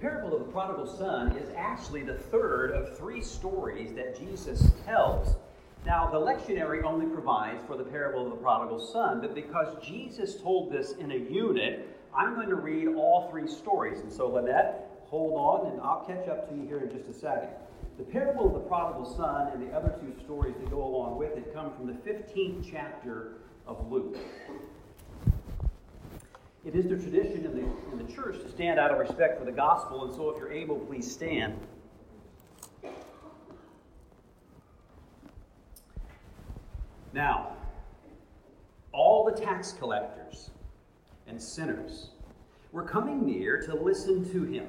parable of the prodigal son is actually the third of three stories that Jesus tells. Now, the lectionary only provides for the parable of the prodigal son, but because Jesus told this in a unit, I'm going to read all three stories. And so, Lynette, hold on, and I'll catch up to you here in just a second. The parable of the prodigal son and the other two stories that go along with it come from the 15th chapter of Luke. It is the tradition in the church to stand out of respect for the gospel, and so if you're able, please stand. Now, all the tax collectors and sinners were coming near to listen to him.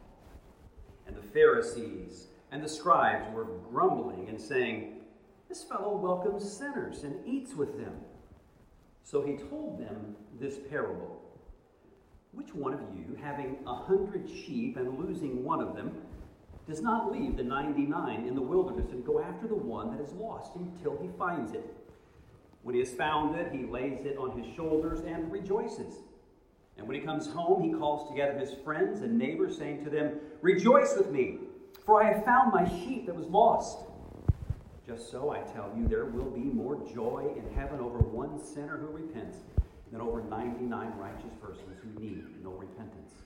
And the Pharisees and the scribes were grumbling and saying, "This fellow welcomes sinners and eats with them." So he told them this parable. "Which one of you, having 100 sheep and losing one of them, does not leave the 99 in the wilderness and go after the one that is lost until he finds it? When he has found it, he lays it on his shoulders and rejoices. And when he comes home, he calls together his friends and neighbors, saying to them, 'Rejoice with me, for I have found my sheep that was lost.' Just so, I tell you, there will be more joy in heaven over one sinner who repents than over 99 righteous persons who need no repentance.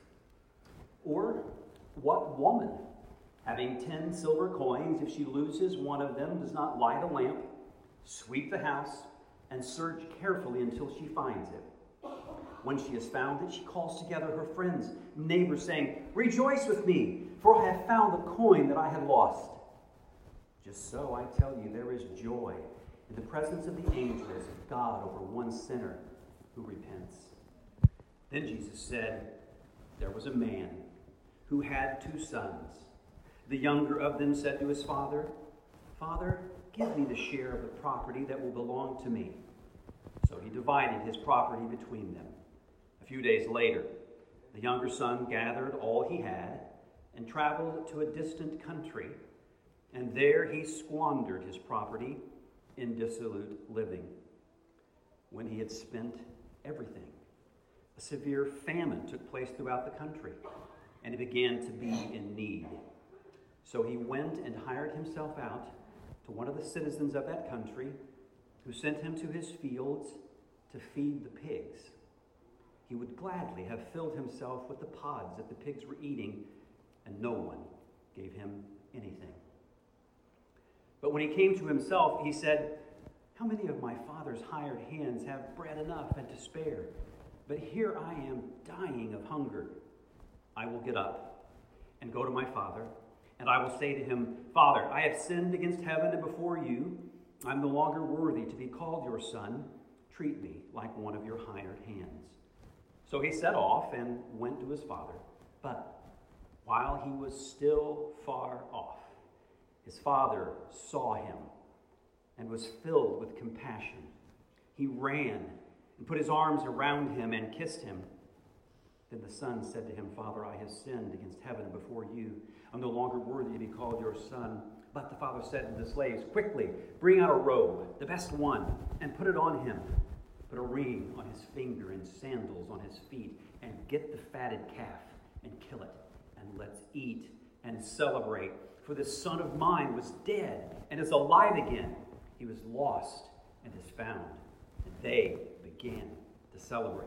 Or what woman, having 10 silver coins, if she loses one of them, does not light a lamp, sweep the house, and search carefully until she finds it? When she has found it, she calls together her friends, neighbors, saying, 'Rejoice with me, for I have found the coin that I had lost.' Just so, I tell you, there is joy in the presence of the angels of God over one sinner who repents." Then Jesus said, "There was a man who had 2 sons. The younger of them said to his father, 'Father, give me the share of the property that will belong to me.' So he divided his property between them. A few days later, the younger son gathered all he had and traveled to a distant country, and there he squandered his property in dissolute living. When he had spent everything, a severe famine took place throughout the country, and he began to be in need. So he went and hired himself out to one of the citizens of that country, who sent him to his fields to feed the pigs. He would gladly have filled himself with the pods that the pigs were eating, and no one gave him anything. But when he came to himself, he said, 'How many of my father's hired hands have bread enough and to spare? But here I am dying of hunger. I will get up and go to my father, and I will say to him, Father, I have sinned against heaven and before you. I'm no longer worthy to be called your son. Treat me like one of your hired hands.' So he set off and went to his father. But while he was still far off, his father saw him and was filled with compassion. He ran and put his arms around him and kissed him. Then the son said to him, Father, I have sinned against heaven and before you. I'm no longer worthy to be called your son. But the father said to the slaves, Quickly, bring out a robe, the best one, and put it on him. Put a ring on his finger and sandals on his feet, and get the fatted calf and kill it. And let's eat and celebrate. For this son of mine was dead and is alive again. He was lost and is found. And they began to celebrate.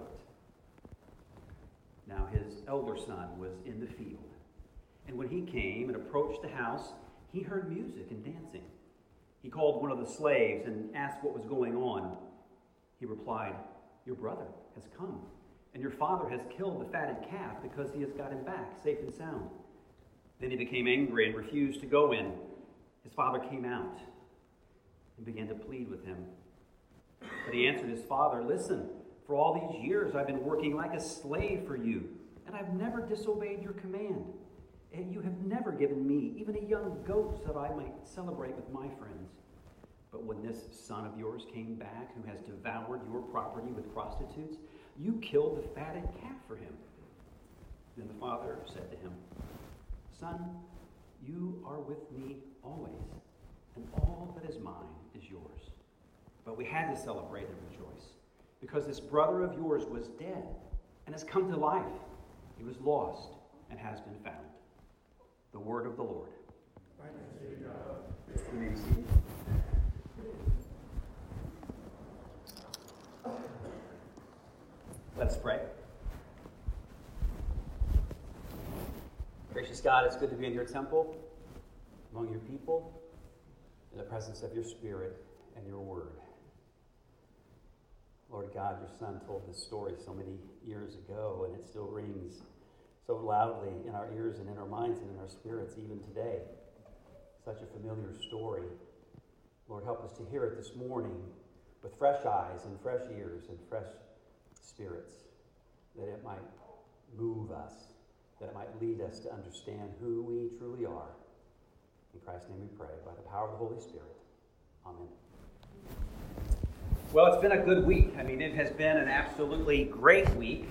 Now his elder son was in the field. And when he came and approached the house, he heard music and dancing. He called one of the slaves and asked what was going on. He replied, Your brother has come, and your father has killed the fatted calf because he has got him back safe and sound. Then he became angry and refused to go in. His father came out and began to plead with him. But he answered his father, Listen, for all these years I've been working like a slave for you, and I've never disobeyed your command. And you have never given me even a young goat so that I might celebrate with my friends. But when this son of yours came back, who has devoured your property with prostitutes, you killed the fatted calf for him. Then the father said to him, Son, you are with me always, and all that is mine is yours. But we had to celebrate and rejoice, because this brother of yours was dead and has come to life. He was lost and has been found. The word of the Lord. Thanks be to God. You may be seated. Let's pray. Gracious God, it's good to be in your temple, among your people, in the presence of your Spirit and your word. Lord God, your Son told this story so many years ago, and it still rings so loudly in our ears and in our minds and in our spirits even today. Such a familiar story. Lord, help us to hear it this morning with fresh eyes and fresh ears and fresh spirits, that it might move us, that it might lead us to understand who we truly are. In Christ's name we pray, by the power of the Holy Spirit. Amen. Well, it's been a good week. I mean, it has been an absolutely great week.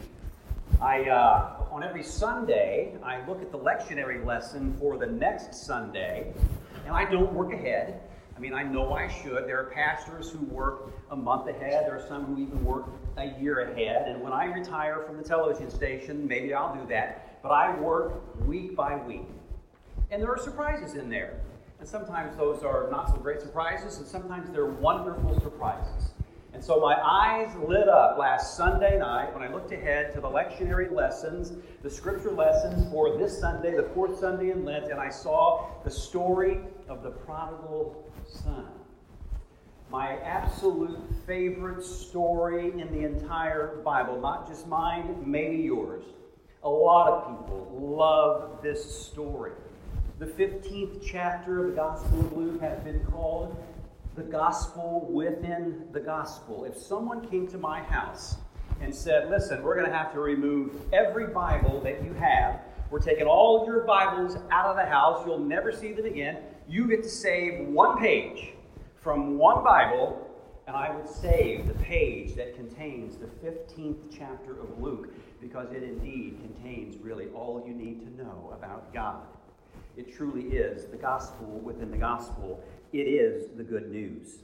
On every Sunday, I look at the lectionary lesson for the next Sunday, and I don't work ahead. I mean, I know I should. There are pastors who work a month ahead. There are some who even work a year ahead. And when I retire from the television station, maybe I'll do that. But I work week by week. And there are surprises in there. And sometimes those are not so great surprises, and sometimes they're wonderful surprises. And so my eyes lit up last Sunday night when I looked ahead to the lectionary lessons, the scripture lessons for this Sunday, the fourth Sunday in Lent, and I saw the story of the prodigal son. My absolute favorite story in the entire Bible, not just mine, maybe yours. A lot of people love this story. The 15th chapter of the Gospel of Luke has been called the gospel within the gospel. If someone came to my house and said, listen, we're going to have to remove every Bible that you have. We're taking all of your Bibles out of the house. You'll never see them again. You get to save one page from one Bible, and I would save the page that contains the 15th chapter of Luke, because it indeed contains really all you need to know about God. It truly is the gospel within the gospel. It is the good news.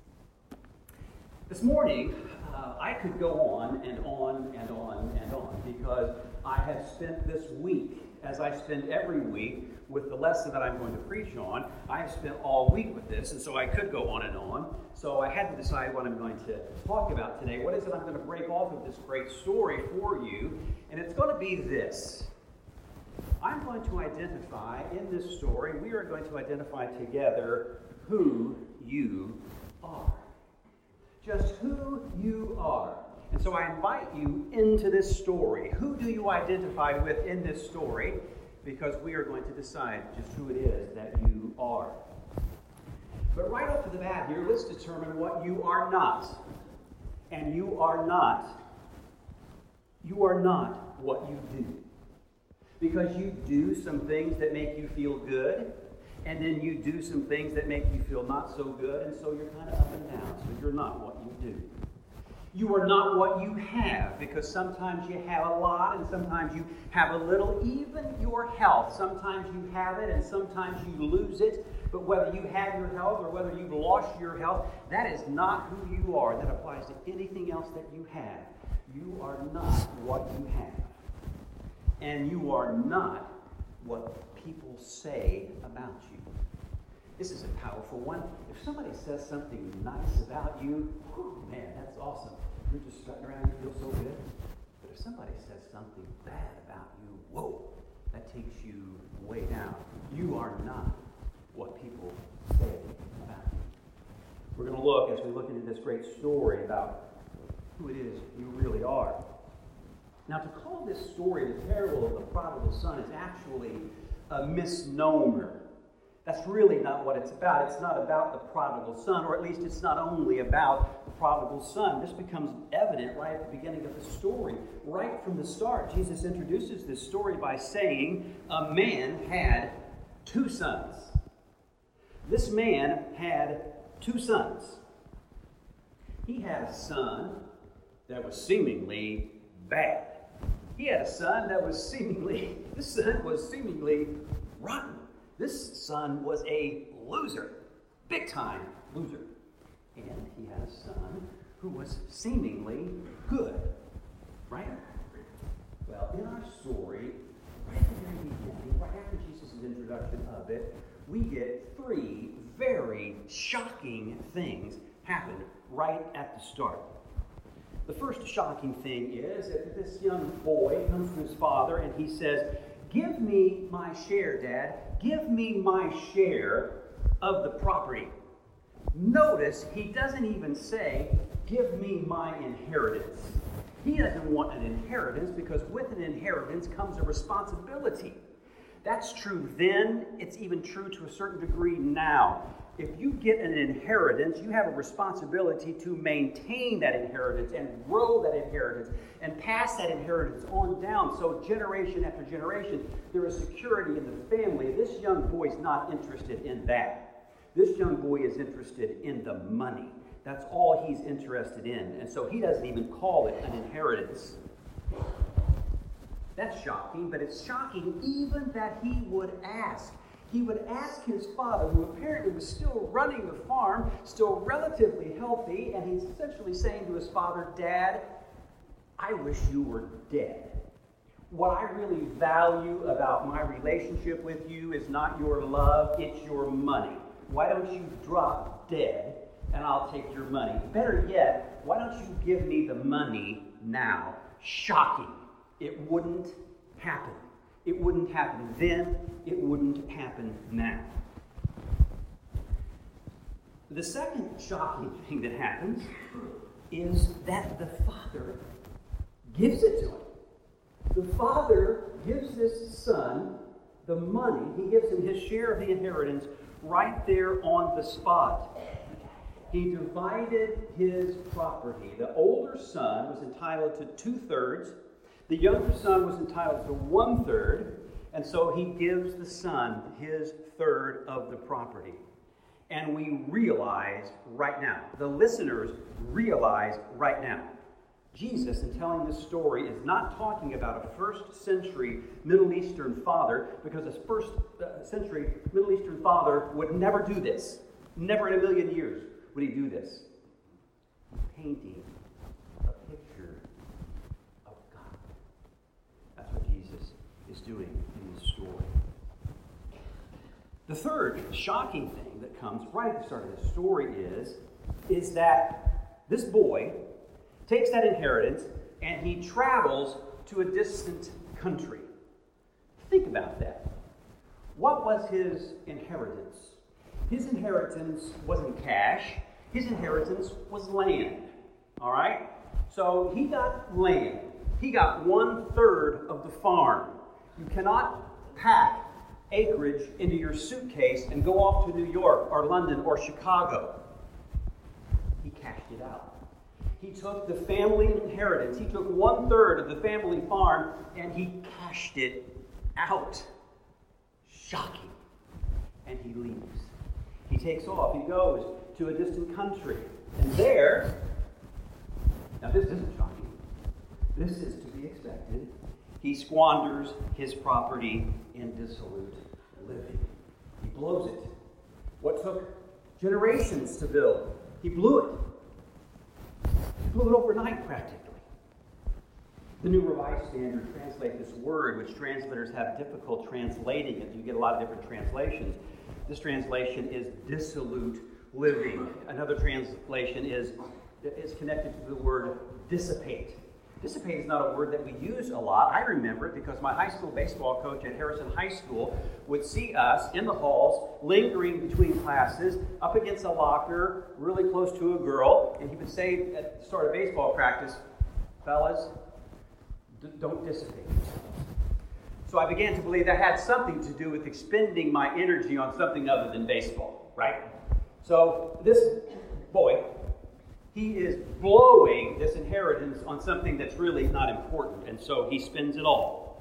This morning, I could go on and on and on and on, because I have spent this week, as I spend every week, with the lesson that I'm going to preach on. I have spent all week with this, and so I could go on and on. So I had to decide what I'm going to talk about today. What is it I'm going to break off of this great story for you? And it's going to be this. I'm going to identify in this story, we are going to identify together who you are. Just who you are. And so I invite you into this story. Who do you identify with in this story? Because we are going to decide just who it is that you are. But right off to the bat here, let's determine what you are not. And you are not what you do. Because you do some things that make you feel good, and then you do some things that make you feel not so good, and so you're kind of up and down. So you're not what you do. You are not what you have, because sometimes you have a lot, and sometimes you have a little. Even your health, sometimes you have it, and sometimes you lose it. But whether you have your health or whether you've lost your health, that is not who you are. That applies to anything else that you have. You are not what you have. And you are not what people say about you. This is a powerful one. If somebody says something nice about you, whew, man, that's awesome. You're just strutting around, you feel so good. But if somebody says something bad about you, whoa, that takes you way down. You are not what people say about you. We're going to look, as we look into this great story, about who it is you really are. Now, to call this story the parable of the prodigal son is actually a misnomer. That's really not what it's about. It's not about the prodigal son, or at least it's not only about the prodigal son. This becomes evident right at the beginning of the story. Right from the start, Jesus introduces this story by saying a man had two sons. This man had two sons. He had a son that was seemingly bad. He had a son that was seemingly rotten. This son was a loser, big time loser. And he had a son who was seemingly good, right? Well, in our story, right at the very introduction of it, we get three very shocking things happen right at the start. The first shocking thing is that this young boy comes to his father and he says, "Give me my share, Dad. Give me my share of the property." Notice he doesn't even say, "Give me my inheritance." He doesn't want an inheritance because with an inheritance comes a responsibility. That's true then. It's even true to a certain degree now. If you get an inheritance, you have a responsibility to maintain that inheritance and grow that inheritance and pass that inheritance on down. So generation after generation, there is security in the family. This young boy is not interested in that. This young boy is interested in the money. That's all he's interested in. And so he doesn't even call it an inheritance. That's shocking, but it's shocking even that he would ask. He would ask his father, who apparently was still running the farm, still relatively healthy, and he's essentially saying to his father, "Dad, I wish you were dead. What I really value about my relationship with you is not your love, it's your money. Why don't you drop dead and I'll take your money? Better yet, why don't you give me the money now?" Shocking. It wouldn't happen. It wouldn't happen then. It wouldn't happen now. The second shocking thing that happens is that the father gives it to him. The father gives this son the money. He gives him his share of the inheritance right there on the spot. He divided his property. The older son was entitled to 2/3. The younger son was entitled to 1/3, and so he gives the son his third of the property. And we realize right now, the listeners realize right now, Jesus, in telling this story, is not talking about a first-century Middle Eastern father, because a first-century Middle Eastern father would never do this. Never in a million years would he do this. He's painting a picture of God. That's what Jesus is doing in this story. The third shocking thing that comes right at the start of this story is that this boy takes that inheritance and he travels to a distant country. Think about that. What was his inheritance? His inheritance wasn't cash. His inheritance was land. All right? So he got land. He got 1/3 of the farm. You cannot pack acreage into your suitcase and go off to New York or London or Chicago. He cashed it out. He took the family inheritance. He took 1/3 of the family farm and he cashed it out. Shocking. And he leaves. He takes off. He goes to a distant country. And there, now this isn't shocking. This is to be expected. He squanders his property in dissolute living. He blows it. What took generations to build, he blew it. He blew it overnight, practically. The New Revised Standard translates this word, which translators have difficult translating it. You get a lot of different translations. This translation is dissolute living. Another translation is connected to the word dissipate. Dissipate is not a word that we use a lot. I remember it because my high school baseball coach at Harrison High School would see us in the halls, lingering between classes, up against a locker, really close to a girl, and he would say at the start of baseball practice, "Fellas, don't dissipate yourselves." So I began to believe that had something to do with expending my energy on something other than baseball, right? So this boy, he is blowing this inheritance on something that's really not important, and so he spends it all.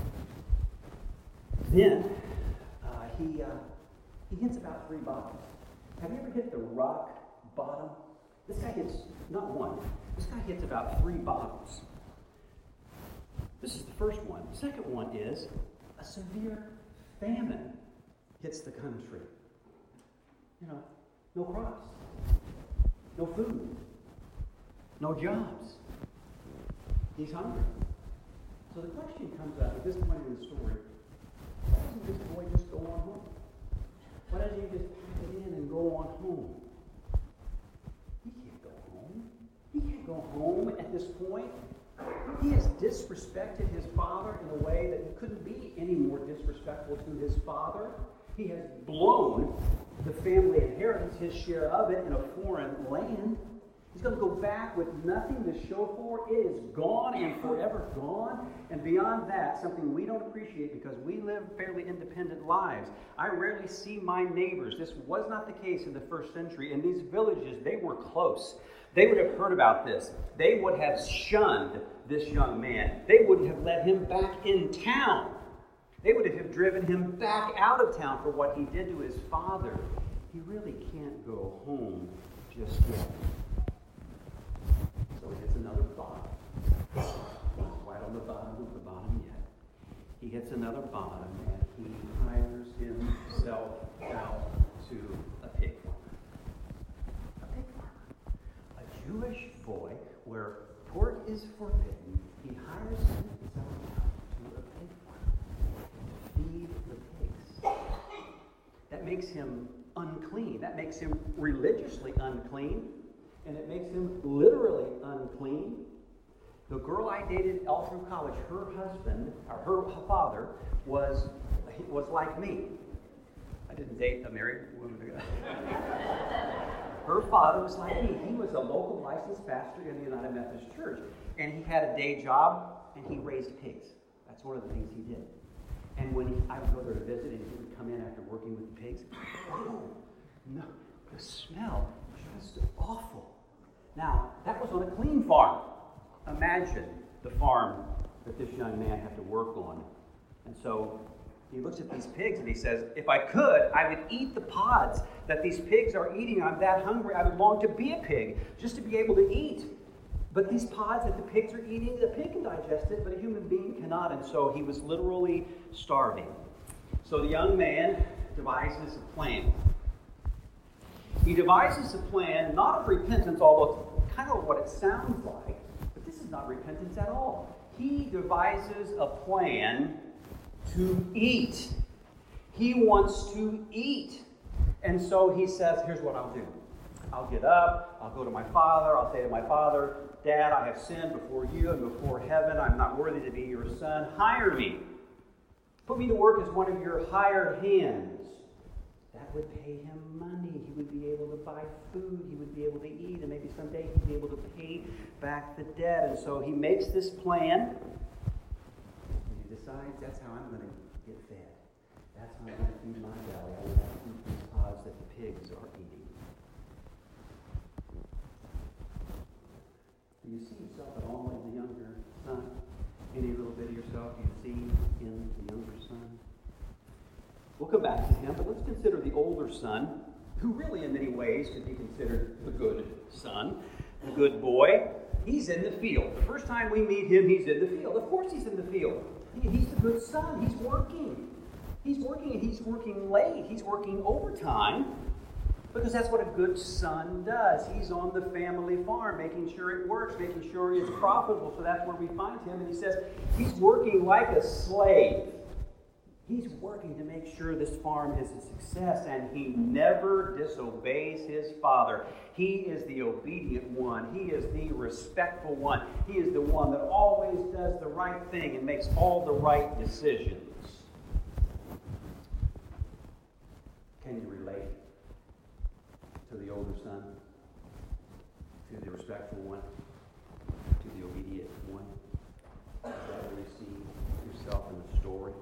Then he hits about 3 bottoms. Have you ever hit the rock bottom? This guy hits not one. This guy hits about 3 bottoms. This is the first one. The second one is a severe famine hits the country. No crops, no food, no jobs. He's hungry. So the question comes up at this point in the story, why doesn't this boy just go on home? Why doesn't he just pack it in and go on home? He can't go home. He can't go home at this point. He has disrespected his father in a way that he couldn't be any more disrespectful to his father. He has blown the family inheritance, his share of it, in a foreign land. He's going to go back with nothing to show for it. It is gone and forever gone. And beyond that, something we don't appreciate because we live fairly independent lives. I rarely see my neighbors. This was not the case in the first century. In these villages, they were close. They would have heard about this. They would have shunned this young man. They would have let him back in town. They would have driven him back out of town for what he did to his father. He really can't go home just yet. So he hits another bottom. Right on the bottom of the bottom yet. He hits another bottom and he hires himself out to a pig farmer. A pig farmer. A Jewish boy where pork is forbidden. He hires himself out to a pig farm to feed the pigs. That makes him unclean. That makes him religiously unclean. And it makes him literally unclean. The girl I dated all through college, her husband, or her father, was like me. I didn't date a married woman. Her father was like me. He was a local licensed pastor in the United Methodist Church. And he had a day job, and he raised pigs. That's one of the things he did. And when I would go there to visit, and he would come in after working with the pigs, oh, no, the smell was just awful. Now, that was on a clean farm. Imagine the farm that this young man had to work on. And so he looks at these pigs and he says, if I could, I would eat the pods that these pigs are eating. I'm that hungry. I would long to be a pig just to be able to eat. But these pods that the pigs are eating, the pig can digest it, but a human being cannot. And so he was literally starving. So the young man devises a plan. He devises a plan, not of repentance, although it's kind of what it sounds like, but this is not repentance at all. He devises a plan to eat. He wants to eat. And so he says, here's what I'll do. I'll get up, I'll go to my father, I'll say to my father, Dad, I have sinned before you and before heaven. I'm not worthy to be your son. Hire me. Put me to work as one of your hired hands. That would pay him money. He would be able to buy food. He would be able to eat. And maybe someday he'd be able to pay back the debt. And so he makes this plan. And he decides that's how I'm going to get fed. That's how I'm going to feed my belly. I'm going to eat these pods that the pigs are eating. Do you see yourself at all in the younger son? Any little bit of yourself you see in the younger son? We'll come back to him, but let's consider the older son, who really in many ways could be considered the good son, the good boy. He's in the field. The first time we meet him, he's in the field. Of course he's in the field. He's the good son. He's working. He's working, and he's working late. He's working overtime because that's what a good son does. He's on the family farm, making sure it works, making sure it's profitable. So that's where we find him. And he says he's working like a slave. He's working to make sure this farm is a success, and he never disobeys his father. He is the obedient one. He is the respectful one. He is the one that always does the right thing and makes all the right decisions. Can you relate to the older son? To the respectful one? To the obedient one? Is that where you see yourself in the story?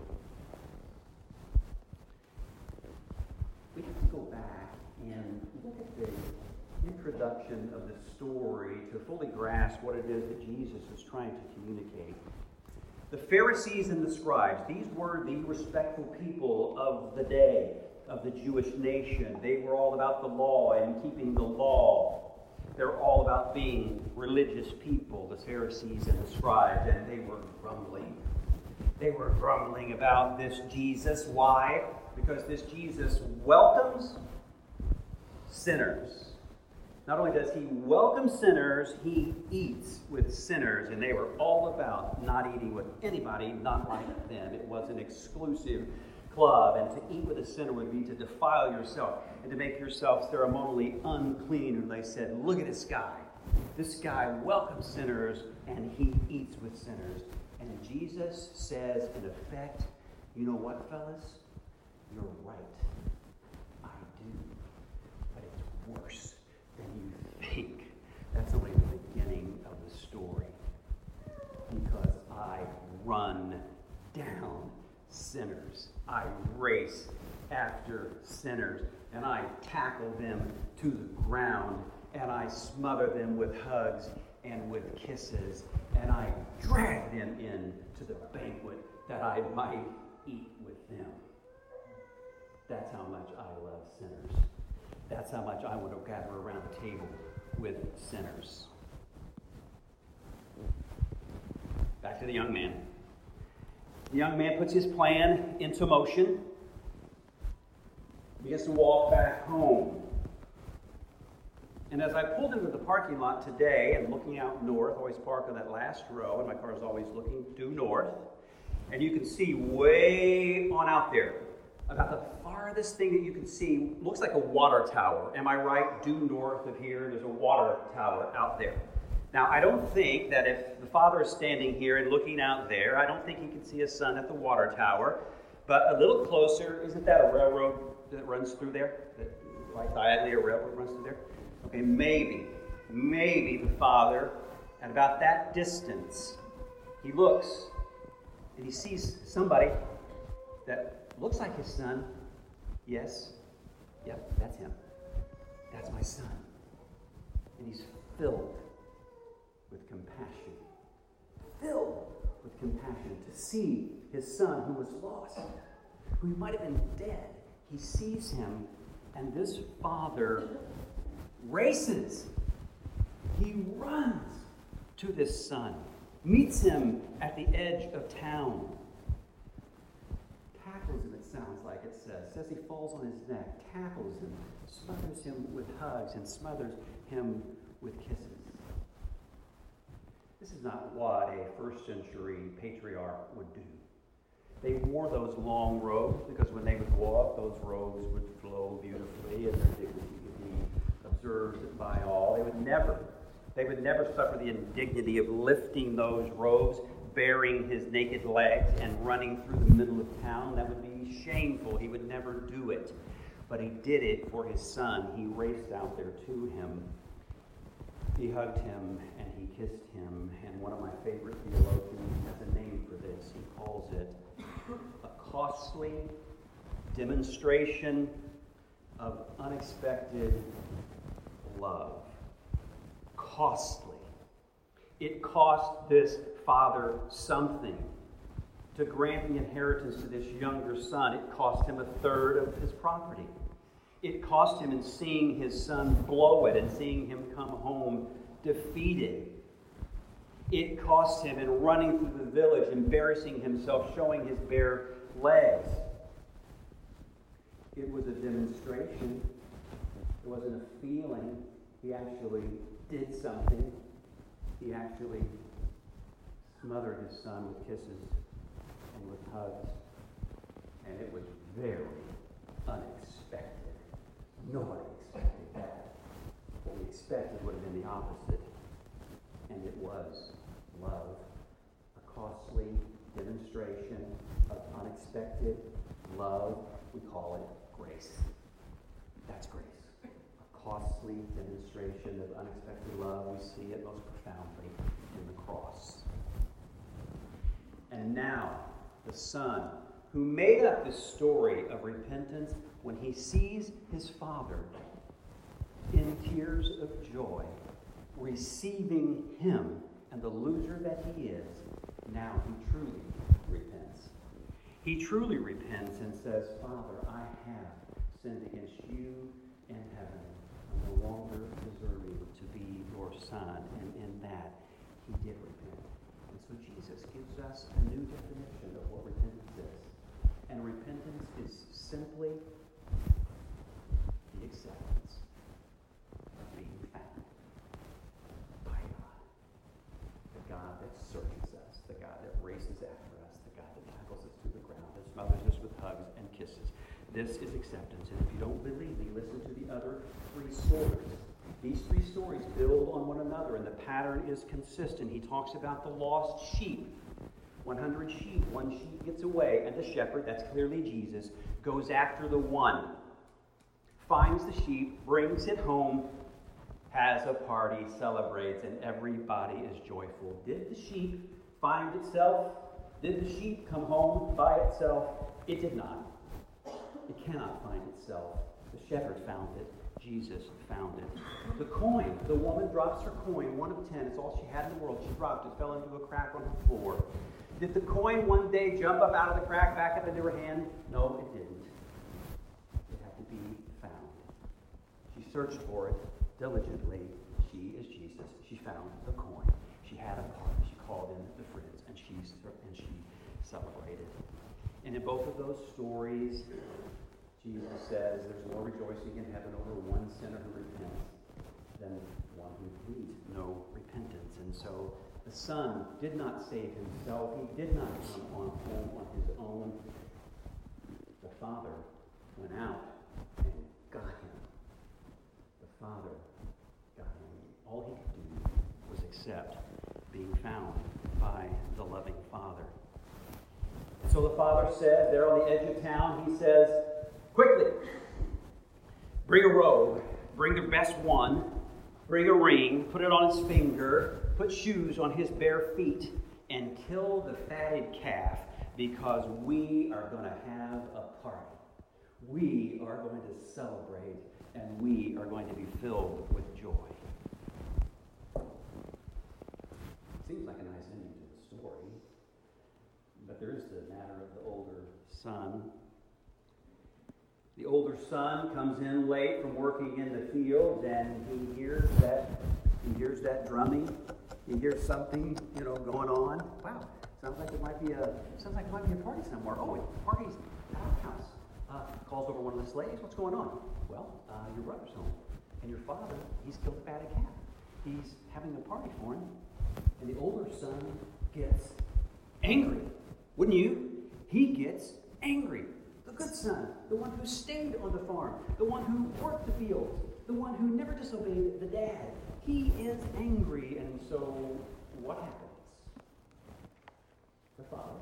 We have to go back and look at the introduction of the story to fully grasp what it is that Jesus is trying to communicate. The Pharisees and the scribes, these were the respectful people of the day, of the Jewish nation. They were all about the law and keeping the law. They're all about being religious people, the Pharisees and the scribes, and they were grumbling. They were grumbling about this Jesus. Why? Because this Jesus welcomes sinners. Not only does he welcome sinners, he eats with sinners. And they were all about not eating with anybody not like them. It was an exclusive club, and to eat with a sinner would be to defile yourself and to make yourself ceremonially unclean. And they said, look at this guy. This guy welcomes sinners, and he eats with sinners. And Jesus says, in effect, you know what, fellas? You're right. I do. But it's worse than you think. That's only the beginning of the story. Because I run down sinners. I race after sinners. And I tackle them to the ground. And I smother them with hugs and with kisses. And I drag them in to the banquet that I might eat with them. That's how much I love sinners. That's how much I want to gather around the table with sinners. Back to the young man. The young man puts his plan into motion. He begins to walk back home. And as I pulled into the parking lot today and looking out north, always park on that last row, and my car is always looking due north, and you can see way on out there, about the farthest thing that you can see, looks like a water tower. Am I right? Due north of here, there's a water tower out there. Now, I don't think that if the father is standing here and looking out there, I don't think he can see his son at the water tower. But a little closer, isn't that a railroad that runs through there? Right diagonally, a railroad runs through there? Okay, maybe the father, at about that distance, he looks and he sees somebody that looks like his son. Yes, yep, that's him. That's my son. And he's filled with compassion. Filled with compassion to see his son who was lost, who might have been dead. He sees him, and this father races. He runs to this son, meets him at the edge of town, tackles him, it sounds like it says he falls on his neck, tackles him, smothers him with hugs, and smothers him with kisses. This is not what a first century patriarch would do. They wore those long robes because when they would go up, those robes would flow beautifully and their dignity would be observed by all. They would never suffer the indignity of lifting those robes, bearing his naked legs, and running through the middle of town. That would be shameful. He would never do it. But he did it for his son. He raced out there to him. He hugged him and he kissed him. And one of my favorite theologians has a name for this. He calls it a costly demonstration of unexpected love. Costly. It cost this father something. To grant the inheritance to this younger son, it cost him a third of his property. It cost him in seeing his son blow it and seeing him come home defeated. It cost him in running through the village, embarrassing himself, showing his bare legs. It was a demonstration. It wasn't a feeling. He actually did something. He actually smothered his son with kisses and with hugs. And it was very unexpected. Nobody expected that. What we expected would have been the opposite. And it was love. A costly demonstration of unexpected love. We call it grace. That's grace. A costly demonstration of unexpected love. We see it most profoundly in the cross. And now, the son who made up this story of repentance, when he sees his father in tears of joy, receiving him and the loser that he is, now he truly repents. He truly repents and says, Father, I have sinned against you and heaven. I'm no longer deserving to be your son. And in that, he did repent. And so Jesus gives us a new definition of what repentance is. And repentance is simply the acceptance of being found by God. The God that searches us, the God that races after us, the God that tackles us to the ground, that smothers us with hugs, and This is acceptance. And if you don't believe me, listen to the other three stories. These three stories build on one another, and the pattern is consistent. He talks about the lost sheep. 100 sheep. One sheep gets away, and the shepherd, that's clearly Jesus, goes after the one. Finds the sheep, brings it home, has a party, celebrates, and everybody is joyful. Did the sheep find itself? Did the sheep come home by itself? It did not. It cannot find itself. The shepherd found it. Jesus found it. The coin. The woman drops her coin, 1 of 10. It's all she had in the world. She dropped it, fell into a crack on the floor. Did the coin one day jump up out of the crack, back up into her hand? No, it didn't. It had to be found. She searched for it diligently. She is Jesus. She found the coin. She had a party. She called in the friends, and she celebrated. And in both of those stories, Jesus says there's more rejoicing in heaven over one sinner who repents than one who needs no repentance. And so the Son did not save himself. He did not come home on his own. The Father went out and got him. The Father got him. All he could do was accept being found by the loving Father. So the Father says, there on the edge of town, he says, quickly, bring a robe, bring the best one, bring a ring, put it on his finger, put shoes on his bare feet, and kill the fatted calf, because we are going to have a party. We are going to celebrate, and we are going to be filled with joy. Seems like a nice ending to the story, but there is the matter of the older son. The older son comes in late from working in the fields, and he hears that drumming. He hears something, going on. Wow, sounds like it might be a party somewhere. Oh, party's at our house. Calls over one of the slaves. What's going on? Well, your brother's home, and your father, he's killed a fatted calf. He's having a party for him, and the older son gets angry. Wouldn't you? He gets angry. The good son, the one who stayed on the farm, the one who worked the fields, the one who never disobeyed the dad. He is angry, and so what happens? The father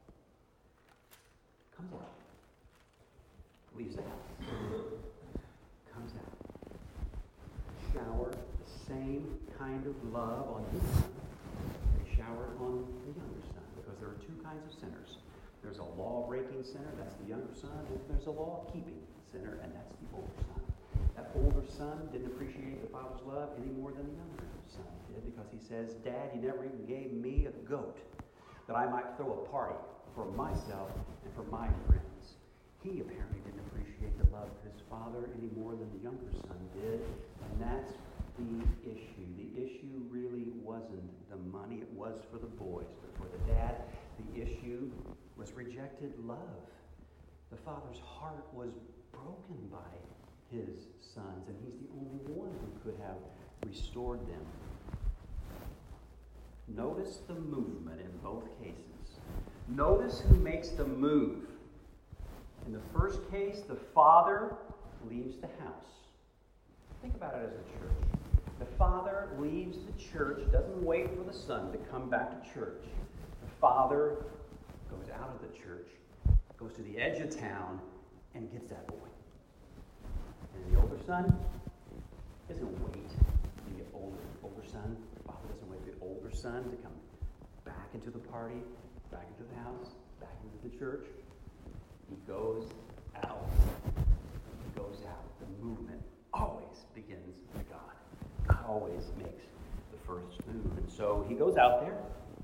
comes out, leaves the house, comes out, shower the same kind of love on his son they showered on the younger son, because there are two kinds of sinners. There's a law-breaking sinner, that's the younger son, and there's a law-keeping sinner, and that's the older son. That older son didn't appreciate the father's love any more than the younger son did, because he says, Dad, you never even gave me a goat that I might throw a party for myself and for my friends. He apparently didn't appreciate the love of his father any more than the younger son did, and that's the issue. The issue really wasn't the money, it was for the boys, but for the dad, the issue was rejected love. The father's heart was broken by his sons, and he's the only one who could have restored them. Notice the movement in both cases. Notice who makes the move. In the first case, the father leaves the house. Think about it as a church. The father leaves the church, doesn't wait for the son to come back to church. The father goes out of the church, goes to the edge of town, and gets that boy. And the older son doesn't wait for the older son. The father doesn't wait for the older son to come back into the party, back into the house, back into the church. He goes out. He goes out. The movement always begins with God. God always makes the first move. And so he goes out there.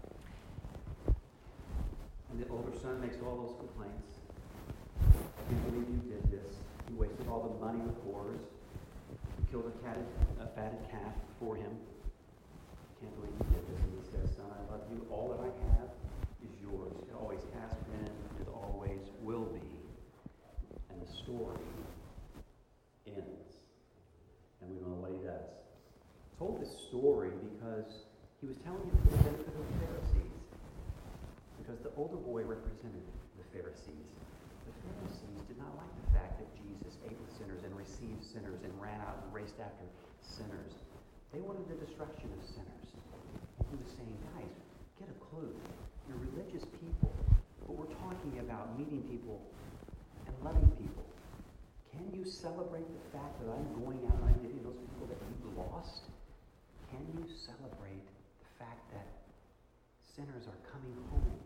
And the older son makes all those complaints. I can't believe you did this. You wasted all the money with whores. You killed a fatted calf for him. I can't believe you did this. And he says, Son, I love you. All that I have is yours. It always has been. It always will be. And the story ends. And we don't know what he does. I told this story because he was telling it for the benefit of the Pharisees. Because the older boy represented the Pharisees. The Pharisees did not like the fact that Jesus ate with sinners and received sinners and ran out and raced after sinners. They wanted the destruction of sinners. And he was saying, guys, get a clue. You're religious people, but we're talking about meeting people and loving people. Can you celebrate the fact that I'm going out and I'm getting those people that you lost? Can you celebrate the fact that sinners are coming home